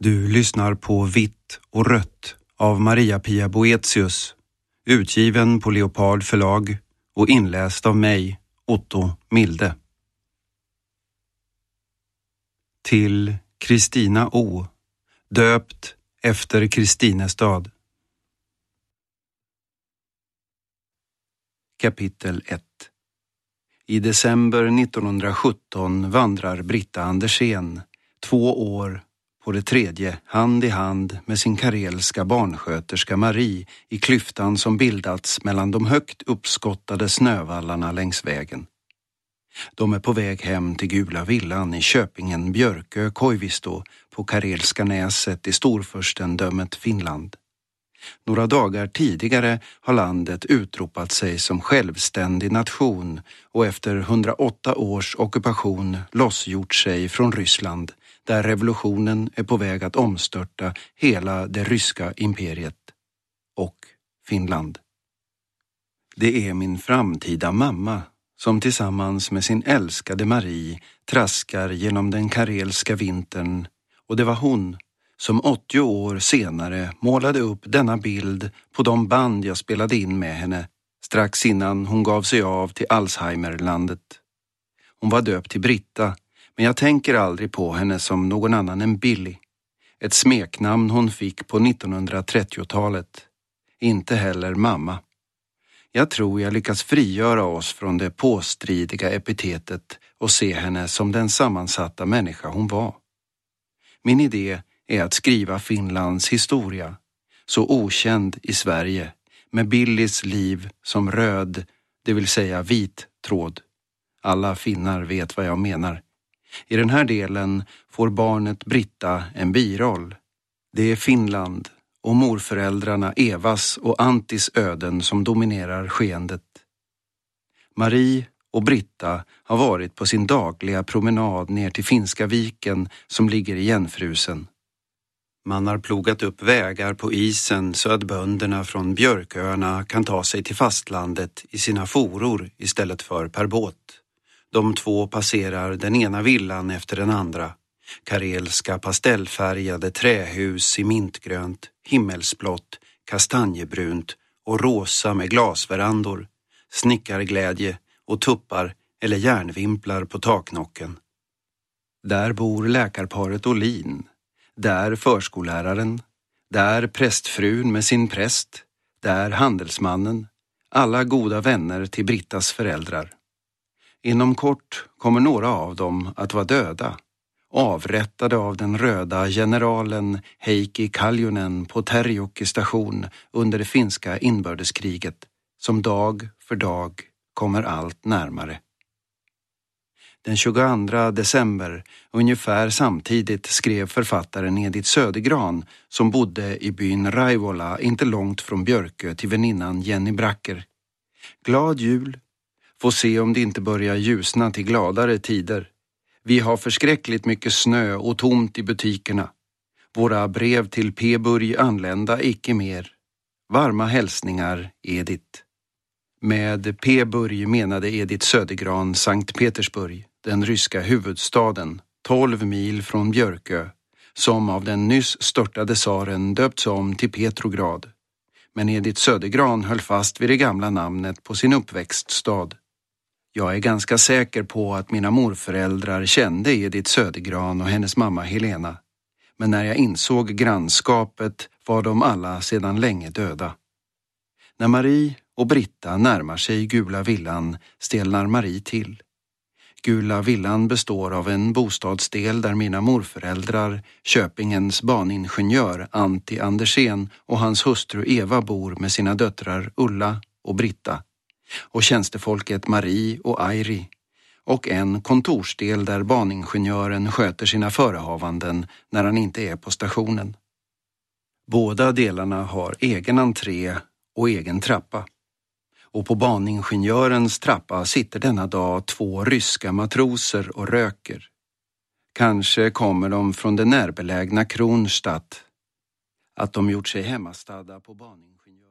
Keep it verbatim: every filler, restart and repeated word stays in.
Du lyssnar på Vitt och rött av Maria-Pia Boetius, utgiven på Leopard förlag och inläst av mig, Otto Milde. Till Kristina O, döpt efter Kristinestad. Kapitel ett. I december nittonhundrasjutton vandrar Britta Andersén, två år, på det tredje, hand i hand med sin karelska barnsköterska Marie i klyftan som bildats mellan de högt uppskottade snövallarna längs vägen. De är på väg hem till Gula villan i Köpingen Björkö Koivisto på Karelska näset i Storfurstendömet Finland. Några dagar tidigare har landet utropat sig som självständig nation och efter hundraåtta års ockupation lossgjort sig från Ryssland, där revolutionen är på väg att omstörta hela det ryska imperiet och Finland. Det är min framtida mamma som tillsammans med sin älskade Marie traskar genom den karelska vintern, och det var hon som åttio år senare målade upp denna bild på de band jag spelade in med henne strax innan hon gav sig av till Alzheimerlandet. Hon var döpt till Britta, men jag tänker aldrig på henne som någon annan än Billy, ett smeknamn hon fick på nittonhundratrettiotalet. Inte heller mamma. Jag tror jag lyckas frigöra oss från det påstridiga epitetet och se henne som den sammansatta människa hon var. Min idé är att skriva Finlands historia, så okänd i Sverige, med Billys liv som röd, det vill säga vit tråd. Alla finnar vet vad jag menar. I den här delen får barnet Britta en biroll. Det är Finland och morföräldrarna Evas och Antis öden som dominerar skeendet. Marie och Britta har varit på sin dagliga promenad ner till Finska viken som ligger igenfrusen. Man har plogat upp vägar på isen så att bönderna från Björköarna kan ta sig till fastlandet i sina foror istället för per båt. De två passerar den ena villan efter den andra. Karelska pastellfärgade trähus i mintgrönt, himmelsblått, kastanjebrunt och rosa med glasverandor, snickarglädje och tuppar eller järnvimplar på taknocken. Där bor läkarparet Olin, där förskolläraren, där prästfrun med sin präst, där handelsmannen, alla goda vänner till Brittas föräldrar. Inom kort kommer några av dem att vara döda, avrättade av den röda generalen Heikki Kaljunen på Terjokki station under det finska inbördeskriget, som dag för dag kommer allt närmare. Den tjugoandra december, ungefär samtidigt, skrev författaren Edith Södergran, som bodde i byn Raivola inte långt från Björkö, till väninnan Jenny Bracker. Glad jul! Få se om det inte börjar ljusna till gladare tider. Vi har förskräckligt mycket snö och tomt i butikerna. Våra brev till P-burg anlända icke mer. Varma hälsningar, Edith. Med P-burg menade Edith Södergran Sankt Petersburg, den ryska huvudstaden, tolv mil från Björkö, som av den nyss störtade tsaren döpts om till Petrograd. Men Edith Södergran höll fast vid det gamla namnet på sin uppväxtstad. Jag är ganska säker på att mina morföräldrar kände Edith Södergran och hennes mamma Helena. Men när jag insåg grannskapet var de alla sedan länge döda. När Marie och Britta närmar sig Gula villan stelnar Marie till. Gula villan består av en bostadsdel där mina morföräldrar, Köpingens baningenjör Antti Andersén och hans hustru Eva bor med sina döttrar Ulla och Britta, och tjänstefolket Marie och Airi, och en kontorsdel där baningenjören sköter sina förehavanden när han inte är på stationen. Båda delarna har egen entré och egen trappa. Och på baningenjörens trappa sitter denna dag två ryska matroser och röker. Kanske kommer de från det närbelägna Kronstadt. Att de gjort sig hemmastadda på baningenjörens